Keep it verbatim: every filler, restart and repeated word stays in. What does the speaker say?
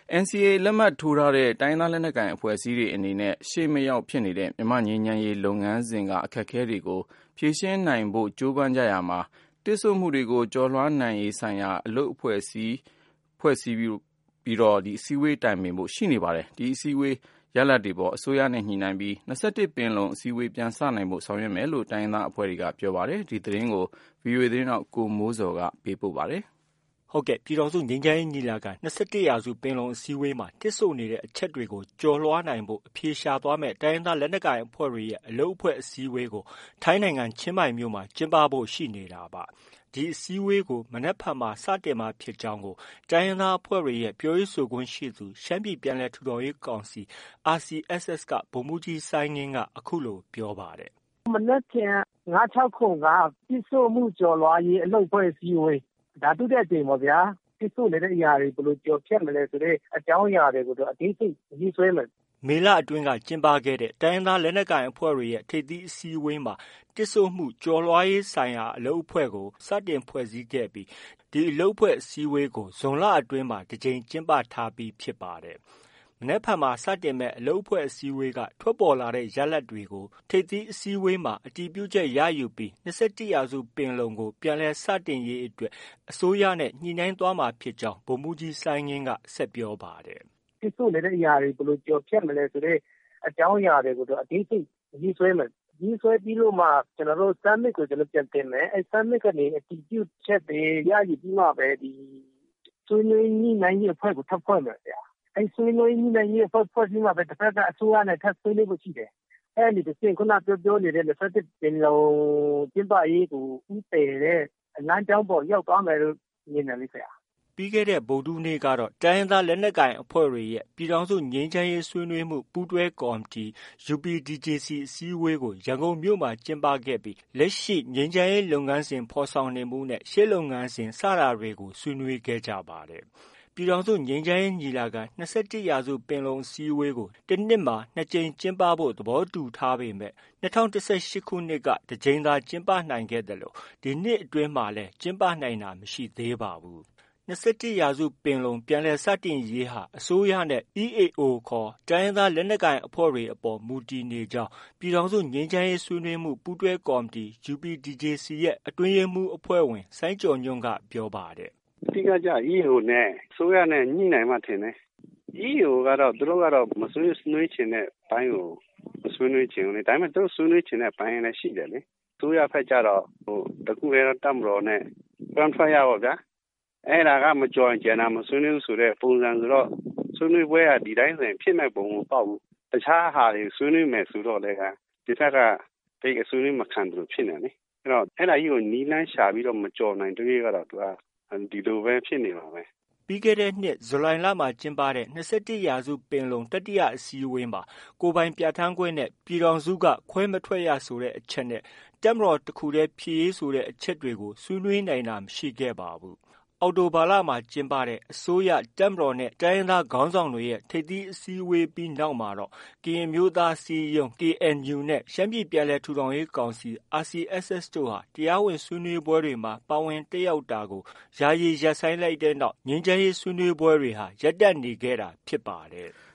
N C A လက်မှတ်ထိုးထားတဲ့တိုင်းရင်းသားလက်နက်ကိုင်အဖွဲ့အစည်းတွေအနေနဲ့ရှေ့မရောက်ဖြစ်နေတဲ့မြန်မာ့ငြိမ်းချမ်းရေးလုပ်ငန်းစဉ်ကအခက်အခဲတွေကိုဖြေရှင်းနိုင်ဖို့ကြိုးပမ်းကြရာမှာတစ်ဆို့မှုတွေကိုကျော်လွှားနိုင်ရေးဆိုင်ရာအလုပ်အဖွဲ့အစည်းဖွဲ့စည်းပြီးတော့ဒီအစည်းအဝေးတိုင်ပင်ဖို့ရှိနေပါတယ်။ဒီအစည်းအဝေးရလဒ်တွေပေါ်အစိုးရနဲ့ညှိနှိုင်းပြီး၂၁ပင်လုံအစည်းအဝေးပြန်စနိုင်ဖို့ဆောင်ရွက်မယ်လို့တိုင်းရင်းသားအဖွဲ့တွေကပြောပါတယ်။ဒီသတင်းကို ဗွီအိုအေသတင်းထောက်ကိုမိုးစော်ကပေးပို့ပါတယ်။ဟုတ်ကဲ့ပြည်ထောင်စုငြိမ်းချမ်းရေးညီလာခံ၂၁ရာစုပင်လုံအစည်းအဝေးမှာတစ်ဆို့နေတဲ့အချက်တွေကိုကျော်လွှားနိုင်ဖို့အဖြေရှာသွားမဲ့တိုင်းရင်းသားလက်နက်ကိုင်အဖွဲ့တွေရဲ့အလုပ်အဖွဲ့အစည်းအဝေးကိုထိုင်းနိုင်ငံချင်းမိုင်မြို့မှာကျင်းပဖို့ရှိနေတာပါ။ဒီအစည်းအဝေးကိုမနက်ဖြန်မှာစတင်မှာဖြစ်ကြောင်းကိုတိုင်းရင်းသားအဖွဲ့တွေရဲ့ပြောရေးဆိုခွင့်ရှိသူရှမ်းပြည်ပြန်လည်ထူထောင်ရေးကောင်စီ R C S S ကဗိုလ်မှူးကြီးစိုင်းငင်းကအခုလိုပြောပါတယ်။မနက်ဖြန်၅၆ခုကတစ်ဆို့မှုကျော်လွှားရေးအလုပ်အဖွဲ့အစည်းအဝေးဒါဒုတိယကြိမ်ပေါ့ဗျာတစ်ဆို့နေတဲ့အရာတွေဘယ်လိုကျော်ဖြတ်မလဲဆိုတဲ့အကြောင်းအရာတွေကိုတော့အသေးစိတ်ရေးဆွဲမယ်။မေလအတွင်းကကျင်းပခဲ့တဲ့တိုင်းရင်းသားလက်နက်ကိုင်အဖွဲ့တွေရဲ့ထိပ်သီးအစည်းအဝေးမှာတစ်ဆို့မှုကျော်လွှားရေးဆိုင်ရာအလုပ်အဖွဲ့ကိုစတင်ဖွဲ့စည်းခဲ့ပြီးဒီအလုပ်အဖွဲ့အစည်းအဝေးကိုဇွန်လအတွင်းမှာတစ်ကြိမ်ကျင်းပထားပြီးဖြစ်ပါတယ်။မနက်ဖြန်မှာစတင်မဲ့အလုပ်အဖွဲ့အစည်းအဝေးကထွက်ပေါ်လာတဲ့ရလဒ်တွေကိုထိပ်သီးအစည်းအဝေးမှာအတည်ပြုချက်ရယူပြီး၂၁ရာစုပင်လုံကိုပြန်လည်စတင်ရေးအတွက်အစိုးရနဲ့ညှိနှိုင်းသွားမှာဖြစ်ကြောင်းဗိုလ်မှူးကြီးစိုင်းငင်းကဆက်ပြောပါတယ်။တစ်ဆို့နေတဲ့အရာတွေဘယ်လိုကျော်ဖြတ်မလဲဆိုတဲ့အကြောင်းအရာတွေကိုတော့အသေးစိတ်ရေးဆွဲမယ်။ရေးဆွဲပြီးလို့မှကျွန်တော်တို့ summit ကိုကျွန်တော်ပြန်တင်မယ်။အဲ summit ကနေအတည်ပြုချက်တွေရယူပြီးမှပဲဒီဆွေးနွေးညှိနှိုင်းရေးအဖွဲ့ကိုထပ်ဖွဲ့မယ်ဗျာ။အဲဆွေးနွေးညှိနှိုင်းရေးအဖွဲ့ဖွဲ့ပြီးမှပဲတစ်ဖက်ကအစိုးရနဲ့ထပ်ဆွေးနွေးဖို့ရှိတယ်။အဲဒီတစ်ဆင့်ခုနပြောပြောနေတဲ့၂၁ပင်လုံကျင်းပရေးကိုဥပယ်တဲ့လမ်းကြောင်းပေါ်ရောက်သွားမယ်လို့မြင်တယ်လေဆရာ။ပြီးခဲ့တဲ့ဗုဒ္ဓဟူးနေ့ကတော့တိုင်းရင်းသားလက်နက်ကိုင်အဖွဲ့တွေရဲ့ပြည်ထောင်စုငြိမ်းချမ်းရေးဆွေးနွေးမှုပူးတွဲကော်မတီ U P D J C အစည်းအဝေးကိုရန်ကုန်မြို့မှာကျင်းပခဲ့ပြီးလက်ရှိငြိမ်းချမ်းရေးလုပ်ငန်းစဉ်ဖော်ဆောင်နေမှုနဲ့ရှေ့လုပ်ငန်းစဉ်စတာတွေကိုဆွေးနွေးခဲ့ကြပါတယ်။ပြည်ထောင်စုငြိမ်းချမ်းရေးညီလာခံ၂၁ရာစုပင်လုံအစည်းအဝေးကိုတစ်နှစ်မှာနှစ်ကြိမ်ကျင်းပဖို့သဘောတူထားပေမဲ့၂၀၁၈ခုနှစ်ကတစ်ကြိမ်သာကျင်းပနိုင်ခဲ့တယ်လို့ဒီနှစ်အတွင်းမှာလည်းကျင်းပနိုင်တာမရှိသေးပါဘူး။၂၁ရာစုပင်လုံပြန်လည်စတင်ရေးဟာအစိုးရနဲ့ E A O ခေါ်တိုင်းရင်းသားလက်နက်ကိုင်အဖွဲ့တွေအပေါ်မူတည်နေကြောင်းပြည်ထောင်စုငြိမ်းချမ်းရေးဆွေးနွေးမှုပူးတွဲကော်မတီ U P D J C ရဲ့အတွင်းရေးမှူးအဖွဲ့ဝင်စိုင်းကျော်ညွန့်ကပြောပါတယ်။အဓိကကျ E A O နဲ့အစိုးရနဲ့ညှိနှိုင်းမှထင်တယ်။ E A O ကတော့သူတို့ကတော့မဆွေးနွေးချင်တဲ့ဘိုင်းကိုမဆွေးနွေးချင်ဘူးလေ။ဒါပေမဲ့သူတို့ဆွေးနွေးချင်တဲ့ဘိုင်းလည်းရှိတယ်လေ။အစိုးရဘက်ကျတော့ဟိုတခုတည်းတော့တပ်မတော်နဲ့ conference ရပါဗျာ။အဲ့ဒါကမကြော်ရင်ကျန်တာမဆွေးနွေးဘူးဆိုတဲ့ပုံစံဆိုတော့ဆွေးနွေးပွဲကဒီတိုင်းဆိုရင်ဖြစ်မဲ့ပုံမပေါက်ဘူး။တခြားဟာတွေဆွေးနွေးမယ်ဆိုတော့လည်းကဒီဘက်ကတိတ်အဆွေးနွေးမခံတယ်လို့ဖြစ်နေတယ်လေ။အဲ့တော့အဲ့ဒါကြီးကိုနီးလန်းရှာပြီးတော့မကြော်နိုင်တဲ့တွေကတော့သူကဒီလိုပဲဖြစ်နေပါပဲ။ပြီးခဲ့တဲ့နှစ်ဇူလိုင်လမှာကျင်းပတဲ့၂၁ရာစုပင်လုံတတိယအစည်းအဝေးမှာကိုယ်ပိုင်ပြဌာန်းခွင့်နဲ့ပြည်ထောင်စုကခွဲမထွက်ရဆိုတဲ့အချက်နဲ့တပ်မတော်တစ်ခုတည်းဖြစ်ရေးဆိုတဲ့အချက်တွေကိုဆွေးနွေးနိုင်တာမရှိခဲ့ပါဘူး။အောက်တိုဘာလမှာကျင်းပတဲ့အစိုးရတပ်မတော်နဲ့တိုင်းရင်းသားခေါင်းဆောင်တွေရဲ့ထိပ်သီးအစည်းအဝေးပြီးနောက်မှာတော့ကရင်မျိုးသားအစည်းအရုံး K N U နဲ့ရှမ်းပြည်ပြန်လည်ထူထောင်ရေးကောင်စီ R C S S တို့ဟာတရားဝင်ဆွေးနွေးပွဲတွေမှာပါဝင်တက်ရောက်တာကိုယာယီရပ်ဆိုင်းလိုက်တဲ့နောက်ငြိမ်းချမ်းရေးဆွေးနွေးပွဲတွေဟာရပ်တန့်နေခဲ့တာဖြစ်ပါတယ်။